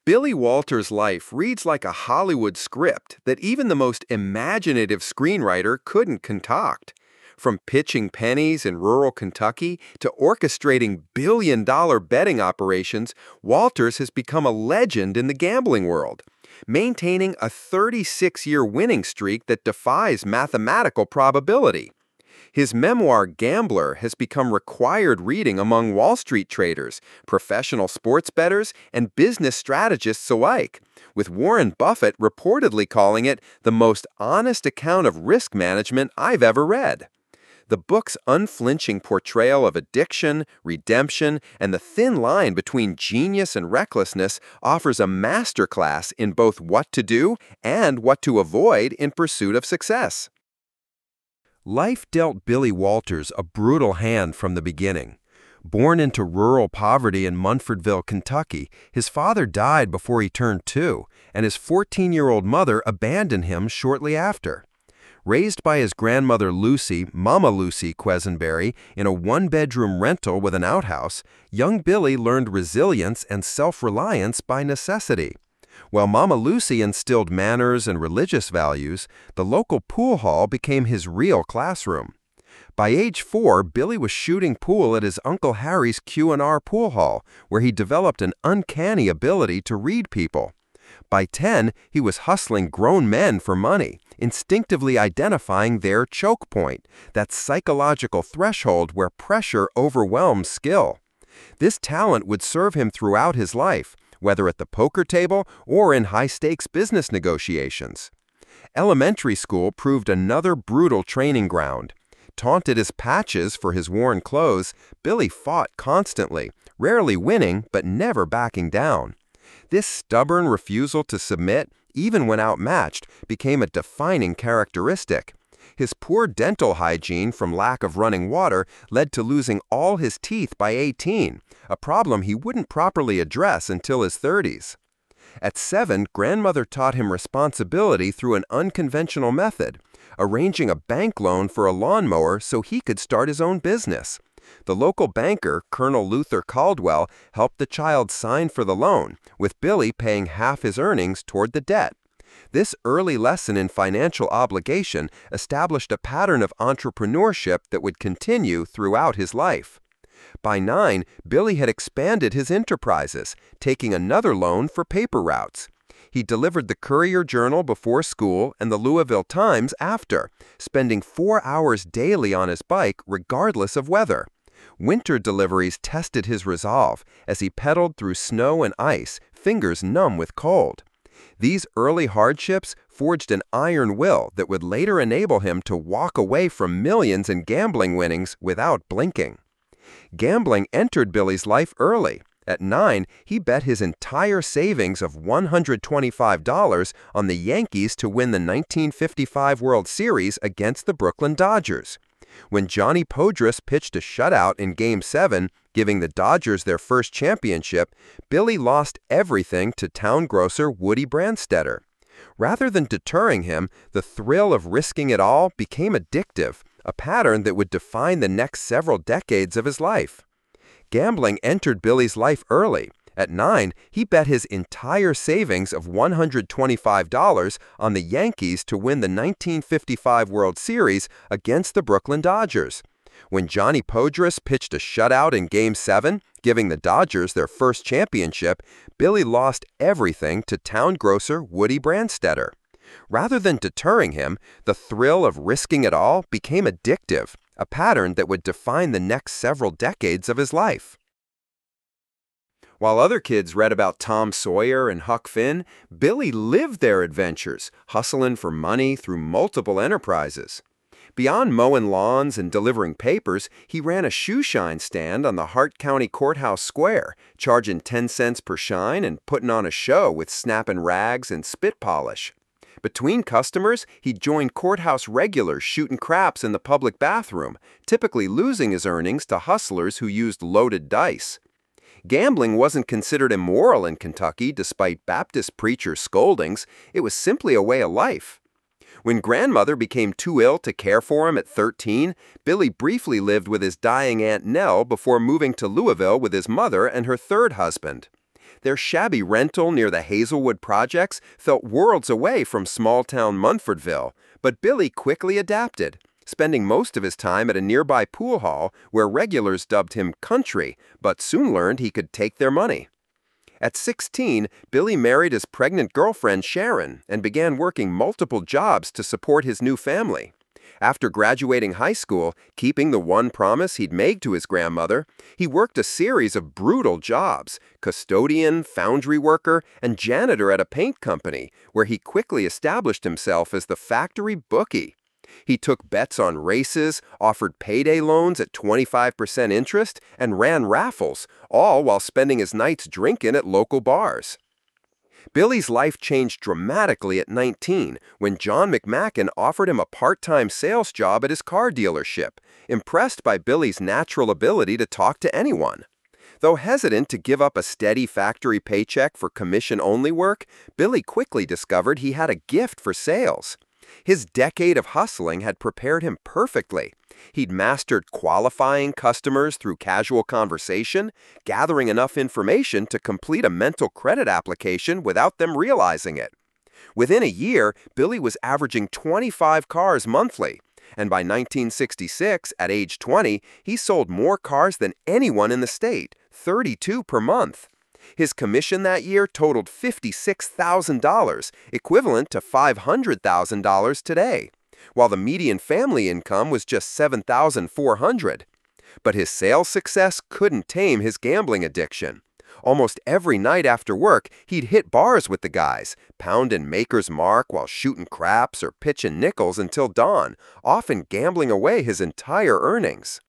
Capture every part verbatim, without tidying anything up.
Billy Walters' life reads like a Hollywood script that even the most imaginative screenwriter couldn't concoct. From pitching pennies in rural Kentucky to orchestrating billion dollar betting operations, Walters has become a legend in the gambling world, maintaining a thirty-six year winning streak that defies mathematical probability. His memoir, Gambler, has become required reading among Wall Street traders, professional sports bettors, and business strategists alike, with Warren Buffett reportedly calling it the most honest account of risk management I've ever read. The book's unflinching portrayal of addiction, redemption, and the thin line between genius and recklessness offers a masterclass in both what to do and what to avoid in pursuit of success. Life dealt Billy Walters a brutal hand from the beginning. Born into rural poverty in Munfordville, Kentucky, his father died before he turned two, and his fourteen-year-old mother abandoned him shortly after. Raised by his grandmother Lucy, Mama Lucy Quesenberry, in a one-bedroom rental with an outhouse, young Billy learned resilience and self-reliance by necessity. While Mama Lucy instilled manners and religious values, the local pool hall became his real classroom. By age four, Billy was shooting pool at his Uncle Harry's Q and R pool hall, where he developed an uncanny ability to read people. By ten, he was hustling grown men for money, instinctively identifying their choke point, that psychological threshold where pressure overwhelms skill. This talent would serve him throughout his life, whether at the poker table or in high-stakes business negotiations. Elementary school proved another brutal training ground. Taunted as patches for his worn clothes, Billy fought constantly, rarely winning but never backing down. This stubborn refusal to submit, even when outmatched, became a defining characteristic. His poor dental hygiene from lack of running water led to losing all his teeth by eighteen, a problem he wouldn't properly address until his thirties. At seven, grandmother taught him responsibility through an unconventional method, arranging a bank loan for a lawnmower so he could start his own business. The local banker, Colonel Luther Caldwell, helped the child sign for the loan, with Billy paying half his earnings toward the debt. This early lesson in financial obligation established a pattern of entrepreneurship that would continue throughout his life. By nine, Billy had expanded his enterprises, taking another loan for paper routes. He delivered the Courier-Journal before school and the Louisville Times after, spending four hours daily on his bike regardless of weather. Winter deliveries tested his resolve as he pedaled through snow and ice, fingers numb with cold. These early hardships forged an iron will that would later enable him to walk away from millions in gambling winnings without blinking. Gambling entered Billy's life early. At nine, he bet his entire savings of one hundred twenty-five dollars on the Yankees to win the nineteen fifty-five World Series against the Brooklyn Dodgers. When Johnny Podres pitched a shutout in Game seven, giving the Dodgers their first championship, Billy lost everything to town grocer Woody Brandstetter. Rather than deterring him, the thrill of risking it all became addictive, a pattern that would define the next several decades of his life. Gambling entered Billy's life early. At nine, he bet his entire savings of one hundred twenty-five dollars on the Yankees to win the nineteen fifty-five World Series against the Brooklyn Dodgers. When Johnny Podres pitched a shutout in Game seven, giving the Dodgers their first championship, Billy lost everything to town grocer Woody Brandstetter. Rather than deterring him, the thrill of risking it all became addictive, a pattern that would define the next several decades of his life. While other kids read about Tom Sawyer and Huck Finn, Billy lived their adventures, hustling for money through multiple enterprises. Beyond mowing lawns and delivering papers, he ran a shoe shine stand on the Hart County Courthouse Square, charging ten cents per shine and putting on a show with snapping rags and spit polish. Between customers, he joined courthouse regulars shooting craps in the public bathroom, typically losing his earnings to hustlers who used loaded dice. Gambling wasn't considered immoral in Kentucky despite Baptist preachers' scoldings. It was simply a way of life. When grandmother became too ill to care for him at thirteen, Billy briefly lived with his dying Aunt Nell before moving to Louisville with his mother and her third husband. Their shabby rental near the Hazelwood projects felt worlds away from small-town Munfordville, but Billy quickly adapted, spending most of his time at a nearby pool hall where regulars dubbed him country, but soon learned he could take their money. At sixteen, Billy married his pregnant girlfriend Sharon and began working multiple jobs to support his new family. After graduating high school, keeping the one promise he'd made to his grandmother, he worked a series of brutal jobs: custodian, foundry worker, and janitor at a paint company, where he quickly established himself as the factory bookie. He took bets on races, offered payday loans at twenty-five percent interest, and ran raffles, all while spending his nights drinking at local bars. Billy's life changed dramatically at nineteen when John McMacken offered him a part-time sales job at his car dealership, impressed by Billy's natural ability to talk to anyone. Though hesitant to give up a steady factory paycheck for commission-only work, Billy quickly discovered he had a gift for sales. His decade of hustling had prepared him perfectly. He'd mastered qualifying customers through casual conversation, gathering enough information to complete a mental credit application without them realizing it. Within a year, Billy was averaging twenty-five cars monthly, and by nineteen sixty-six, at age twenty, he sold more cars than anyone in the state, thirty-two per month. His commission that year totaled fifty-six thousand dollars, equivalent to five hundred thousand dollars today, while the median family income was just seven thousand four hundred dollars. But his sales success couldn't tame his gambling addiction. Almost every night after work, he'd hit bars with the guys, pounding Maker's Mark while shooting craps or pitching nickels until dawn, often gambling away his entire earnings.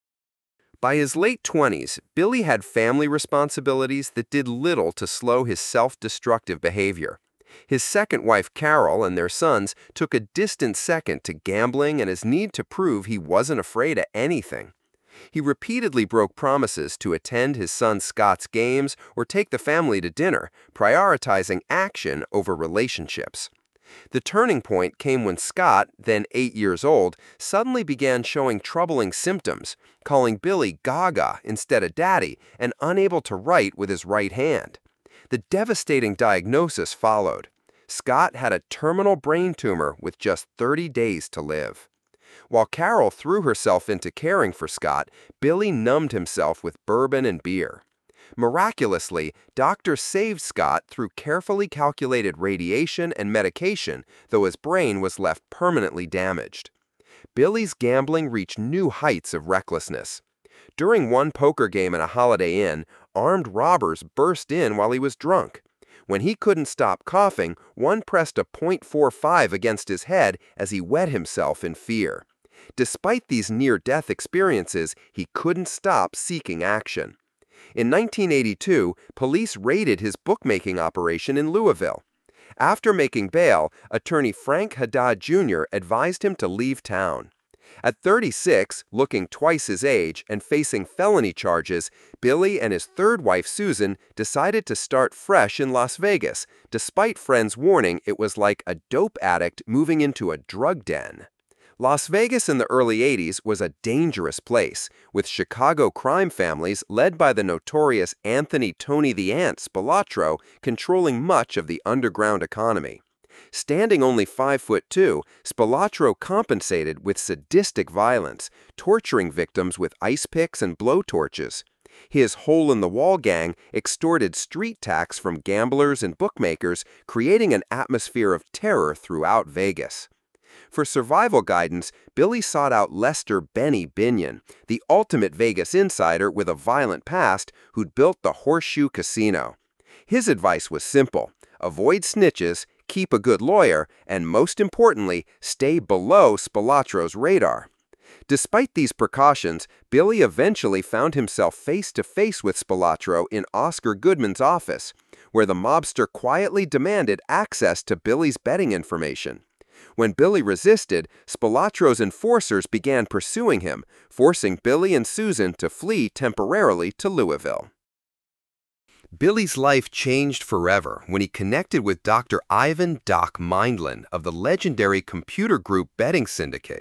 By his late twenties, Billy had family responsibilities that did little to slow his self-destructive behavior. His second wife, Carol, and their sons took a distant second to gambling and his need to prove he wasn't afraid of anything. He repeatedly broke promises to attend his son Scott's games or take the family to dinner, prioritizing action over relationships. The turning point came when Scott, then eight years old, suddenly began showing troubling symptoms, calling Billy Gaga instead of Daddy and unable to write with his right hand. The devastating diagnosis followed. Scott had a terminal brain tumor with just thirty days to live. While Carol threw herself into caring for Scott, Billy numbed himself with bourbon and beer. Miraculously, doctors saved Scott through carefully calculated radiation and medication, though his brain was left permanently damaged. Billy's gambling reached new heights of recklessness. During one poker game at a Holiday Inn, armed robbers burst in while he was drunk. When he couldn't stop coughing, one pressed a point four five against his head as he wet himself in fear. Despite these near-death experiences, he couldn't stop seeking action. In nineteen eighty-two, police raided his bookmaking operation in Louisville. After making bail, attorney Frank Haddad Junior advised him to leave town. At thirty-six, looking twice his age and facing felony charges, Billy and his third wife Susan decided to start fresh in Las Vegas, despite friends warning it was like a dope addict moving into a drug den. Las Vegas in the early eighties was a dangerous place, with Chicago crime families led by the notorious Anthony Tony the Ant Spilotro controlling much of the underground economy. Standing only five foot two, Spilotro compensated with sadistic violence, torturing victims with ice picks and blowtorches. His hole-in-the-wall gang extorted street tax from gamblers and bookmakers, creating an atmosphere of terror throughout Vegas. For survival guidance, Billy sought out Lester Benny Binion, the ultimate Vegas insider with a violent past who'd built the Horseshoe Casino. His advice was simple: avoid snitches, keep a good lawyer, and most importantly, stay below Spilotro's radar. Despite these precautions, Billy eventually found himself face-to-face with Spilotro in Oscar Goodman's office, where the mobster quietly demanded access to Billy's betting information. When Billy resisted, Spilotro's enforcers began pursuing him, forcing Billy and Susan to flee temporarily to Louisville. Billy's life changed forever when he connected with Doctor Ivan "Doc" Mindlin of the legendary Computer Group betting syndicate.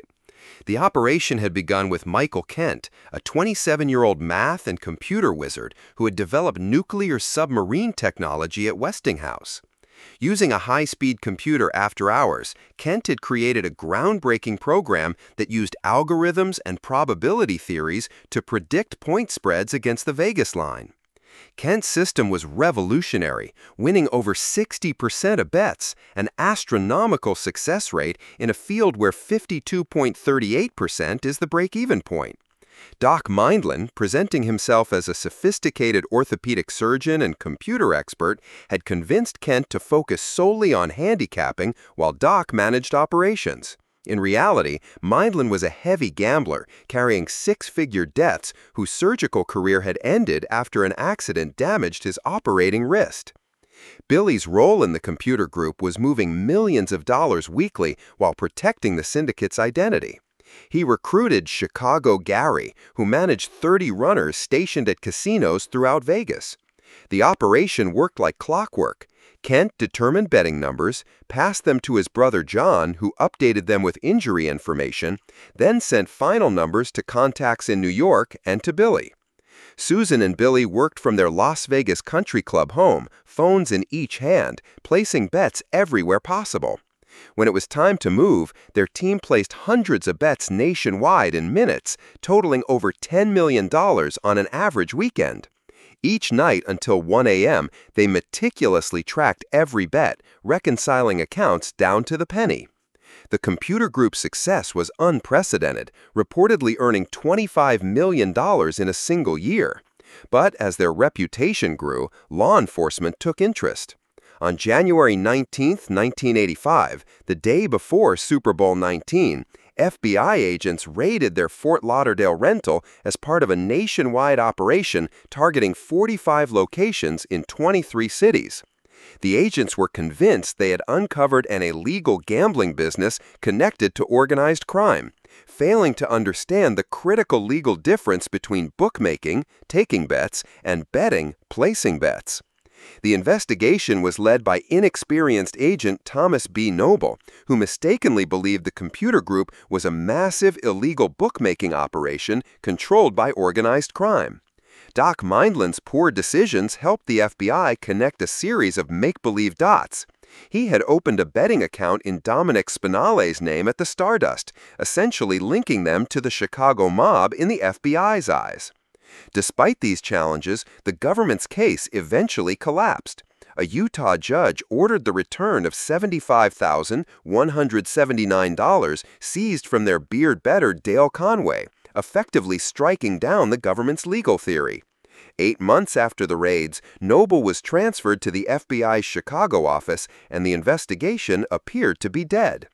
The operation had begun with Michael Kent, a twenty-seven-year-old math and computer wizard who had developed nuclear submarine technology at Westinghouse. Using a high-speed computer after hours, Kent had created a groundbreaking program that used algorithms and probability theories to predict point spreads against the Vegas line. Kent's system was revolutionary, winning over sixty percent of bets, an astronomical success rate in a field where fifty-two point three eight percent is the break-even point. Doc Mindlin, presenting himself as a sophisticated orthopedic surgeon and computer expert, had convinced Kent to focus solely on handicapping while Doc managed operations. In reality, Mindlin was a heavy gambler, carrying six-figure debts whose surgical career had ended after an accident damaged his operating wrist. Billy's role in the computer group was moving millions of dollars weekly while protecting the syndicate's identity. He recruited Chicago Gary, who managed thirty runners stationed at casinos throughout Vegas. The operation worked like clockwork. Kent determined betting numbers, passed them to his brother John, who updated them with injury information, then sent final numbers to contacts in New York and to Billy. Susan and Billy worked from their Las Vegas country club home, phones in each hand, placing bets everywhere possible. When it was time to move, their team placed hundreds of bets nationwide in minutes, totaling over ten million dollars on an average weekend. Each night until one A M, they meticulously tracked every bet, reconciling accounts down to the penny. The computer group's success was unprecedented, reportedly earning twenty-five million dollars in a single year. But as their reputation grew, law enforcement took interest. On January nineteenth, nineteen eighty-five, the day before Super Bowl nineteen, F B I agents raided their Fort Lauderdale rental as part of a nationwide operation targeting forty-five locations in twenty-three cities. The agents were convinced they had uncovered an illegal gambling business connected to organized crime, failing to understand the critical legal difference between bookmaking, taking bets, and betting, placing bets. The investigation was led by inexperienced agent Thomas B. Noble, who mistakenly believed the computer group was a massive illegal bookmaking operation controlled by organized crime. Doc Mindlin's poor decisions helped the F B I connect a series of make-believe dots. He had opened a betting account in Dominic Spinale's name at the Stardust, essentially linking them to the Chicago mob in the F B I's eyes. Despite these challenges, the government's case eventually collapsed. A Utah judge ordered the return of seventy-five thousand one hundred seventy-nine dollars seized from their beard bettor Dale Conway, effectively striking down the government's legal theory. Eight months after the raids, Noble was transferred to the F B I's Chicago office, and the investigation appeared to be dead.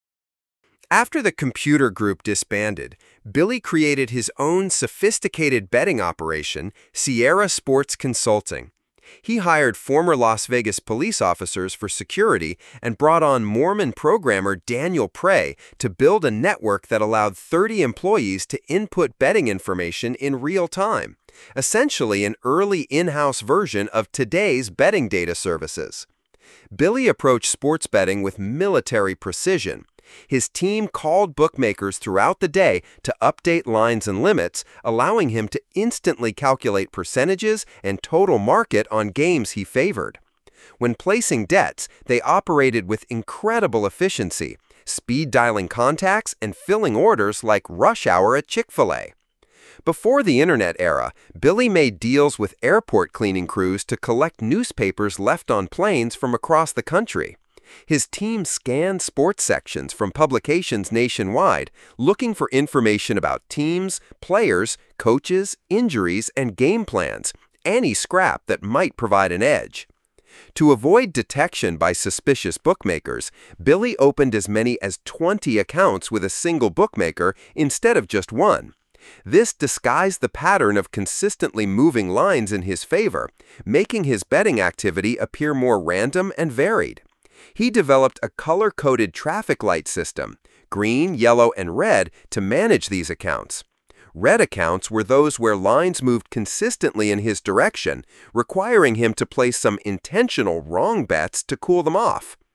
After the computer group disbanded, Billy created his own sophisticated betting operation, Sierra Sports Consulting. He hired former Las Vegas police officers for security and brought on Mormon programmer Daniel Prey to build a network that allowed thirty employees to input betting information in real time, essentially an early in-house version of today's betting data services. Billy approached sports betting with military precision. His team called bookmakers throughout the day to update lines and limits, allowing him to instantly calculate percentages and total market on games he favored. When placing bets, they operated with incredible efficiency, speed dialing contacts and filling orders like rush hour at Chick-fil-A. Before the internet era, Billy made deals with airport cleaning crews to collect newspapers left on planes from across the country. His team scanned sports sections from publications nationwide, looking for information about teams, players, coaches, injuries, and game plans, any scrap that might provide an edge. To avoid detection by suspicious bookmakers, Billy opened as many as twenty accounts with a single bookmaker instead of just one. This disguised the pattern of consistently moving lines in his favor, making his betting activity appear more random and varied. He developed a color-coded traffic light system, green, yellow, and red, to manage these accounts. Red accounts were those where lines moved consistently in his direction, requiring him to place some intentional wrong bets to cool them off.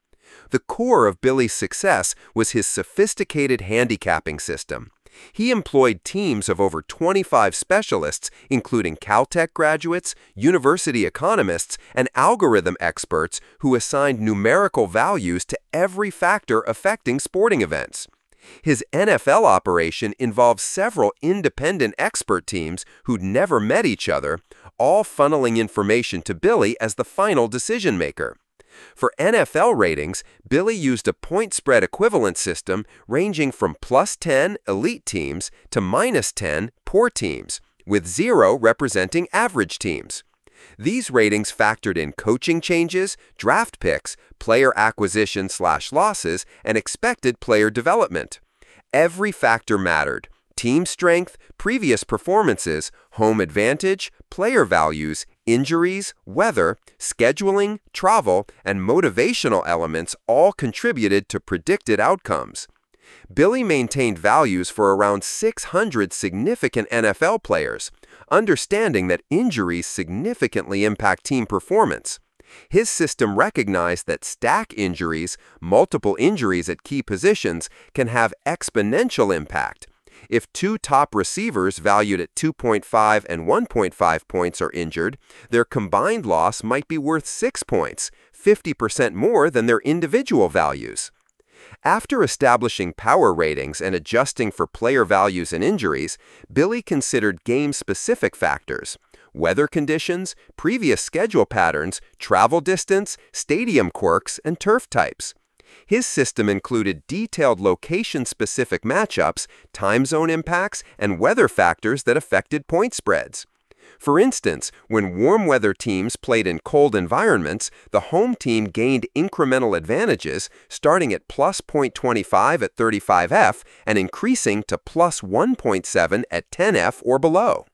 The core of Billy's success was his sophisticated handicapping system. He employed teams of over twenty-five specialists, including Caltech graduates, university economists, and algorithm experts who assigned numerical values to every factor affecting sporting events. His N F L operation involved several independent expert teams who'd never met each other, all funneling information to Billy as the final decision maker. For N F L ratings, Billy used a point spread equivalent system ranging from plus ten elite teams to minus ten poor teams, with zero representing average teams. These ratings factored in coaching changes, draft picks, player acquisition slash losses, and expected player development. Every factor mattered: team strength, previous performances, home advantage, player values, injuries, weather, scheduling, travel, and motivational elements all contributed to predicted outcomes. Billy maintained values for around six hundred significant N F L players, understanding that injuries significantly impact team performance. His system recognized that stack injuries, multiple injuries at key positions, can have exponential impact. If two top receivers valued at two point five and one point five points are injured, their combined loss might be worth six points, fifty percent more than their individual values. After establishing power ratings and adjusting for player values and injuries, Billy considered game-specific factors: weather conditions, previous schedule patterns, travel distance, stadium quirks, and turf types. His system included detailed location-specific matchups, time zone impacts, and weather factors that affected point spreads. For instance, when warm weather teams played in cold environments, the home team gained incremental advantages, starting at plus zero point two five at thirty-five F and increasing to plus one point seven at ten F or below.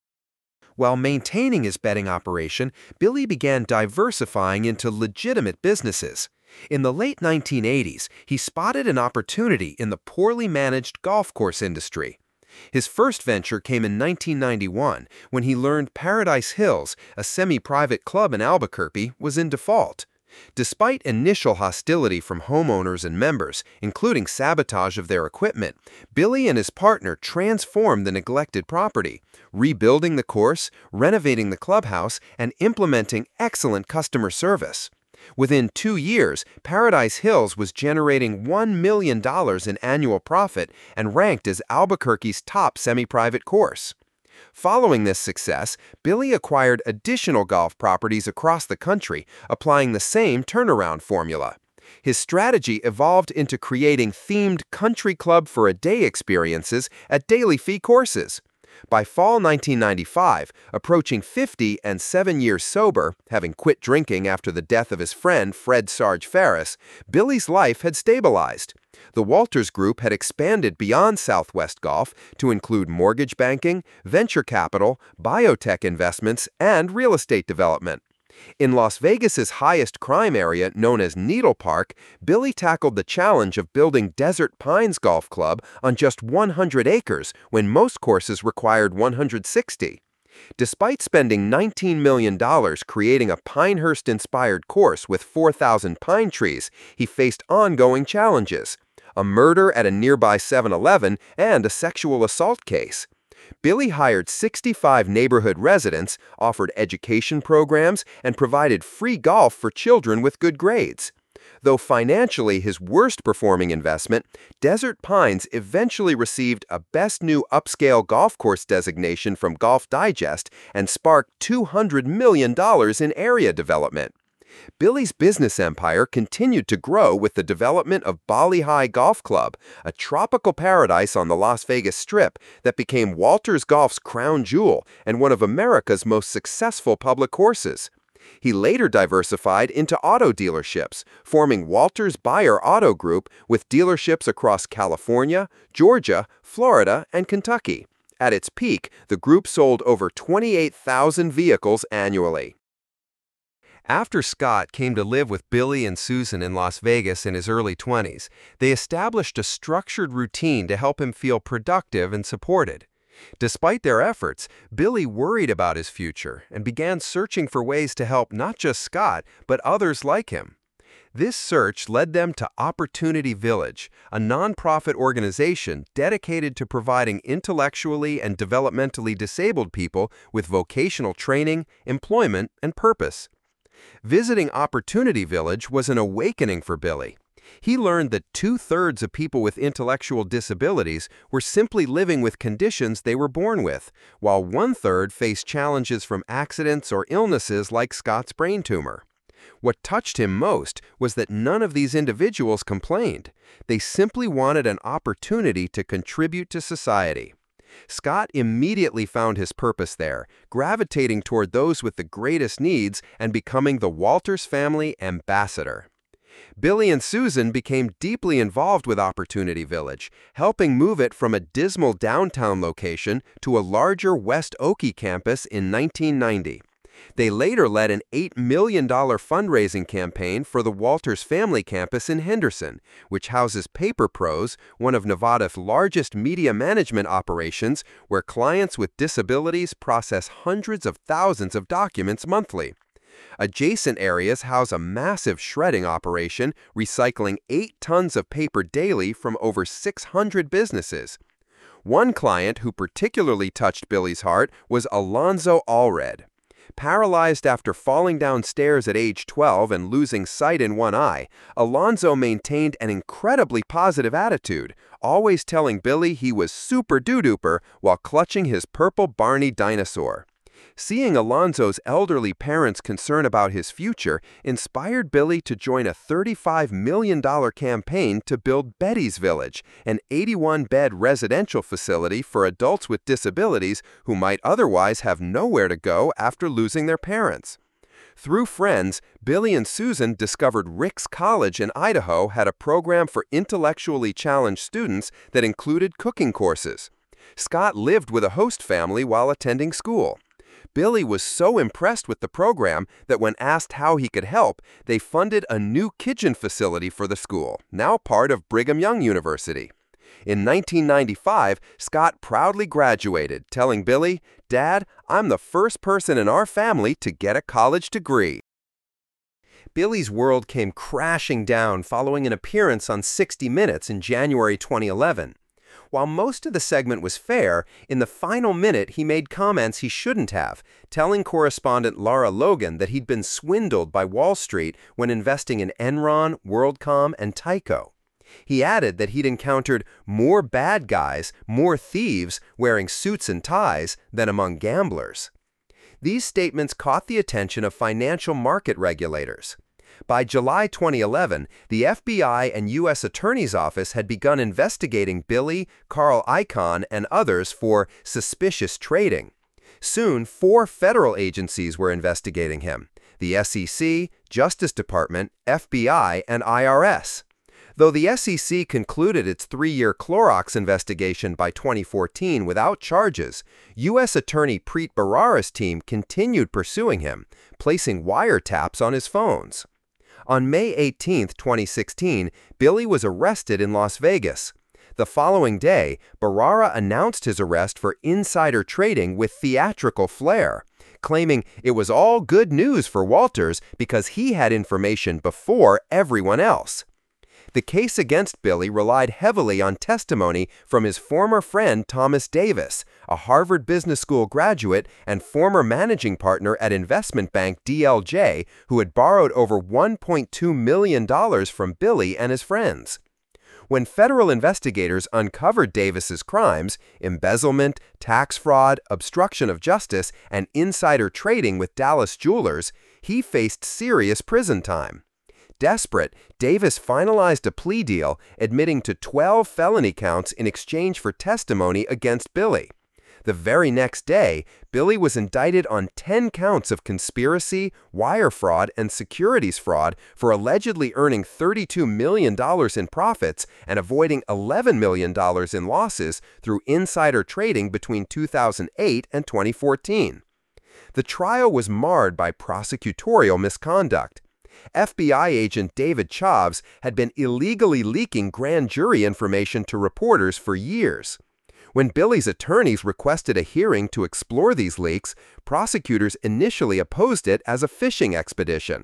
While maintaining his betting operation, Billy began diversifying into legitimate businesses. In the late nineteen eighties, he spotted an opportunity in the poorly managed golf course industry. His first venture came in nineteen ninety-one, when he learned Paradise Hills, a semi-private club in Albuquerque, was in default. Despite initial hostility from homeowners and members, including sabotage of their equipment, Billy and his partner transformed the neglected property, rebuilding the course, renovating the clubhouse, and implementing excellent customer service. Within two years, Paradise Hills was generating one million dollars in annual profit and ranked as Albuquerque's top semi-private course. Following this success, Billy acquired additional golf properties across the country, applying the same turnaround formula. His strategy evolved into creating themed country club for a day experiences at daily fee courses. By fall nineteen ninety-five, approaching fifty and seven years sober, having quit drinking after the death of his friend Fred Sarge Ferris, Billy's life had stabilized. The Walters Group had expanded beyond Southwest Golf to include mortgage banking, venture capital, biotech investments, and real estate development. In Las Vegas's highest crime area, known as Needle Park, Billy tackled the challenge of building Desert Pines Golf Club on just one hundred acres when most courses required one hundred sixty. Despite spending nineteen million dollars creating a Pinehurst-inspired course with four thousand pine trees, he faced ongoing challenges: a murder at a nearby seven eleven and a sexual assault case. Billy hired sixty-five neighborhood residents, offered education programs, and provided free golf for children with good grades. Though financially his worst-performing investment, Desert Pines eventually received a Best New Upscale Golf Course designation from Golf Digest and sparked two hundred million dollars in area development. Billy's business empire continued to grow with the development of Bali High Golf Club, a tropical paradise on the Las Vegas Strip that became Walters Golf's crown jewel and one of America's most successful public courses. He later diversified into auto dealerships, forming Walters Buyer Auto Group with dealerships across California, Georgia, Florida, and Kentucky. At its peak, the group sold over twenty-eight thousand vehicles annually. After Scott came to live with Billy and Susan in Las Vegas in his early twenties, they established a structured routine to help him feel productive and supported. Despite their efforts, Billy worried about his future and began searching for ways to help not just Scott, but others like him. This search led them to Opportunity Village, a nonprofit organization dedicated to providing intellectually and developmentally disabled people with vocational training, employment, and purpose. Visiting Opportunity Village was an awakening for Billy. He learned that two-thirds of people with intellectual disabilities were simply living with conditions they were born with, while one-third faced challenges from accidents or illnesses like Scott's brain tumor. What touched him most was that none of these individuals complained. They simply wanted an opportunity to contribute to society. Scott immediately found his purpose there, gravitating toward those with the greatest needs and becoming the Walters Family Ambassador. Billy and Susan became deeply involved with Opportunity Village, helping move it from a dismal downtown location to a larger West Oakey campus in nineteen ninety. They later led an eight million dollars fundraising campaign for the Walters Family Campus in Henderson, which houses Paper Pros, one of Nevada's largest media management operations, where clients with disabilities process hundreds of thousands of documents monthly. Adjacent areas house a massive shredding operation, recycling eight tons of paper daily from over six hundred businesses. One client who particularly touched Billy's heart was Alonzo Allred. Paralyzed after falling downstairs at age twelve and losing sight in one eye, Alonzo maintained an incredibly positive attitude, always telling Billy he was super doo-dooper while clutching his purple Barney dinosaur. Seeing Alonzo's elderly parents' concern about his future inspired Billy to join a thirty-five million dollars campaign to build Betty's Village, an eighty-one bed residential facility for adults with disabilities who might otherwise have nowhere to go after losing their parents. Through friends, Billy and Susan discovered Ricks College in Idaho had a program for intellectually challenged students that included cooking courses. Scott lived with a host family while attending school. Billy was so impressed with the program that when asked how he could help, they funded a new kitchen facility for the school, now part of Brigham Young University. In nineteen ninety-five, Scott proudly graduated, telling Billy, "Dad, I'm the first person in our family to get a college degree." Billy's world came crashing down following an appearance on sixty minutes in January twenty eleven. While most of the segment was fair, in the final minute he made comments he shouldn't have, telling correspondent Lara Logan that he'd been swindled by Wall Street when investing in Enron, WorldCom, and Tyco. He added that he'd encountered more bad guys, more thieves wearing suits and ties than among gamblers. These statements caught the attention of financial market regulators. By July twenty eleven, the F B I and U S Attorney's Office had begun investigating Billy, Carl Icahn, and others for suspicious trading. Soon, four federal agencies were investigating him: the S E C, Justice Department, F B I, and I R S. Though the S E C concluded its three-year Clorox investigation by twenty fourteen without charges, U S Attorney Preet Bharara's team continued pursuing him, placing wiretaps on his phones. On May eighteenth, twenty sixteen, Billy was arrested in Las Vegas. The following day, Bharara announced his arrest for insider trading with theatrical flair, claiming it was all good news for Walters because he had information before everyone else. The case against Billy relied heavily on testimony from his former friend Thomas Davis, a Harvard Business School graduate and former managing partner at investment bank D L J, who had borrowed over one point two million dollars from Billy and his friends. When federal investigators uncovered Davis's crimes, embezzlement, tax fraud, obstruction of justice, and insider trading with Dallas Jewelers, he faced serious prison time. Desperate, Davis finalized a plea deal, admitting to twelve felony counts in exchange for testimony against Billy. The very next day, Billy was indicted on ten counts of conspiracy, wire fraud, and securities fraud for allegedly earning thirty-two million dollars in profits and avoiding eleven million dollars in losses through insider trading between two thousand eight and twenty fourteen. The trial was marred by prosecutorial misconduct. F B I agent David Chavs had been illegally leaking grand jury information to reporters for years. When Billy's attorneys requested a hearing to explore these leaks, prosecutors initially opposed it as a fishing expedition.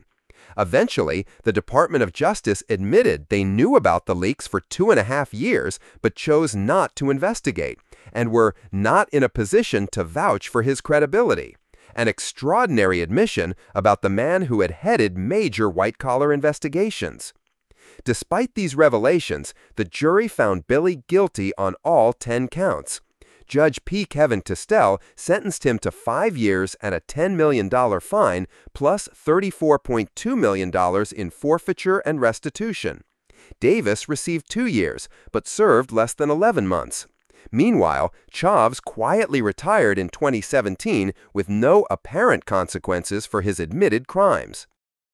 Eventually, the Department of Justice admitted they knew about the leaks for two and a half years but chose not to investigate and were not in a position to vouch for his credibility. An extraordinary admission about the man who had headed major white-collar investigations. Despite these revelations, the jury found Billy guilty on all ten counts. Judge P. Kevin Tistel sentenced him to five years and a ten million dollar fine plus thirty-four point two million dollars in forfeiture and restitution. Davis received two years, but served less than eleven months. Meanwhile, Chaves quietly retired in twenty seventeen with no apparent consequences for his admitted crimes.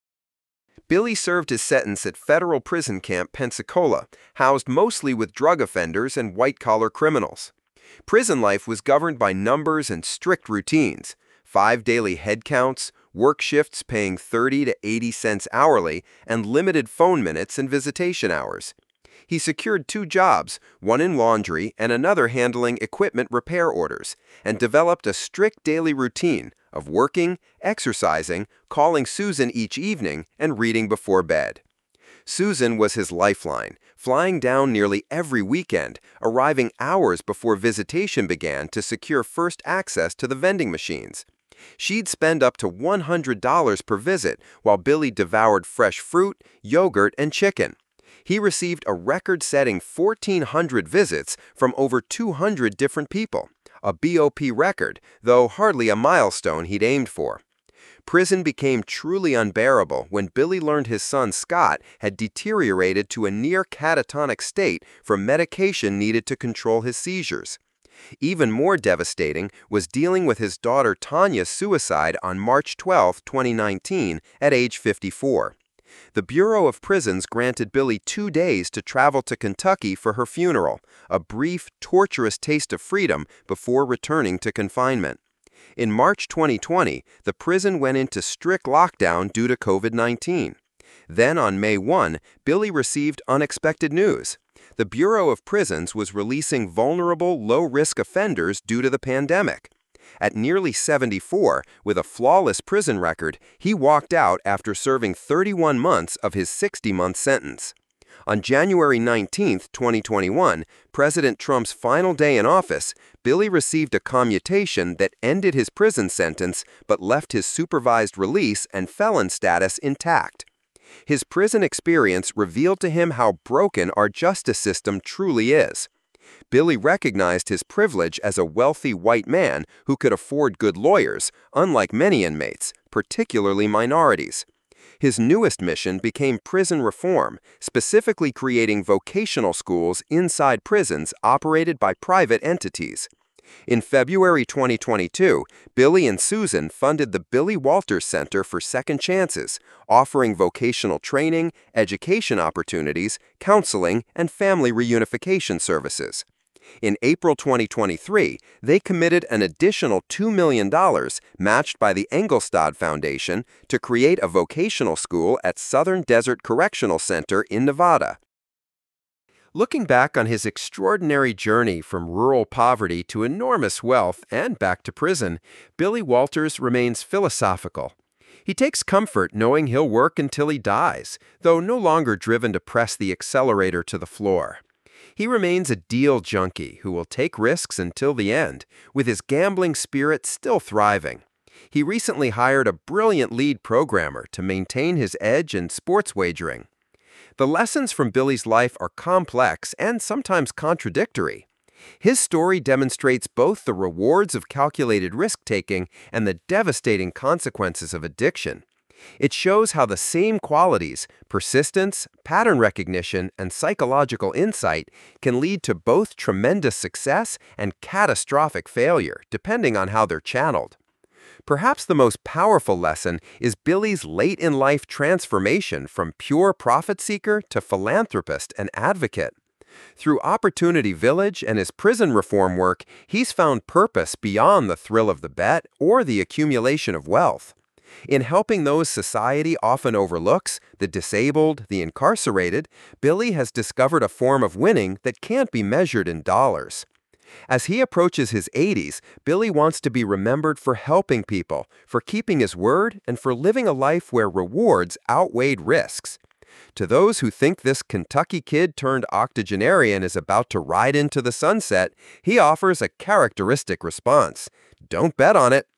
Billy served his sentence at Federal Prison Camp Pensacola, housed mostly with drug offenders and white-collar criminals. Prison life was governed by numbers and strict routines, five daily head counts, work shifts paying thirty to eighty cents hourly, and limited phone minutes and visitation hours. He secured two jobs, one in laundry and another handling equipment repair orders, and developed a strict daily routine of working, exercising, calling Susan each evening, and reading before bed. Susan was his lifeline, flying down nearly every weekend, arriving hours before visitation began to secure first access to the vending machines. She'd spend up to one hundred dollars per visit while Billy devoured fresh fruit, yogurt, and chicken. He received a record-setting fourteen hundred visits from over two hundred different people, a B O P record, though hardly a milestone he'd aimed for. Prison became truly unbearable when Billy learned his son Scott had deteriorated to a near catatonic state from medication needed to control his seizures. Even more devastating was dealing with his daughter Tanya's suicide on March twelfth, twenty nineteen, at age fifty-four. The Bureau of Prisons granted Billy two days to travel to Kentucky for her funeral, a brief, torturous taste of freedom before returning to confinement. In March twenty twenty, the prison went into strict lockdown due to COVID nineteen. Then on May first, Billy received unexpected news. The Bureau of Prisons was releasing vulnerable, low-risk offenders due to the pandemic. At nearly seventy-four, with a flawless prison record, he walked out after serving thirty-one months of his sixty-month sentence. On January nineteenth, twenty twenty-one, President Trump's final day in office, Billy received a commutation that ended his prison sentence but left his supervised release and felon status intact. His prison experience revealed to him how broken our justice system truly is. Billy recognized his privilege as a wealthy white man who could afford good lawyers, unlike many inmates, particularly minorities. His newest mission became prison reform, specifically creating vocational schools inside prisons operated by private entities. In February twenty twenty-two, Billy and Susan funded the Billy Walters Center for Second Chances, offering vocational training, education opportunities, counseling, and family reunification services. In April twenty twenty-three, they committed an additional two million dollars, matched by the Engelstad Foundation, to create a vocational school at Southern Desert Correctional Center in Nevada. Looking back on his extraordinary journey from rural poverty to enormous wealth and back to prison, Billy Walters remains philosophical. He takes comfort knowing he'll work until he dies, though no longer driven to press the accelerator to the floor. He remains a deal junkie who will take risks until the end, with his gambling spirit still thriving. He recently hired a brilliant lead programmer to maintain his edge in sports wagering. The lessons from Billy's life are complex and sometimes contradictory. His story demonstrates both the rewards of calculated risk-taking and the devastating consequences of addiction. It shows how the same qualities, persistence, pattern recognition, and psychological insight can lead to both tremendous success and catastrophic failure, depending on how they're channeled. Perhaps the most powerful lesson is Billy's late-in-life transformation from pure profit seeker to philanthropist and advocate. Through Opportunity Village and his prison reform work, he's found purpose beyond the thrill of the bet or the accumulation of wealth. In helping those society often overlooks, the disabled, the incarcerated, Billy has discovered a form of winning that can't be measured in dollars. As he approaches his eighties, Billy wants to be remembered for helping people, for keeping his word, and for living a life where rewards outweighed risks. To those who think this Kentucky kid turned octogenarian is about to ride into the sunset, he offers a characteristic response. Don't bet on it.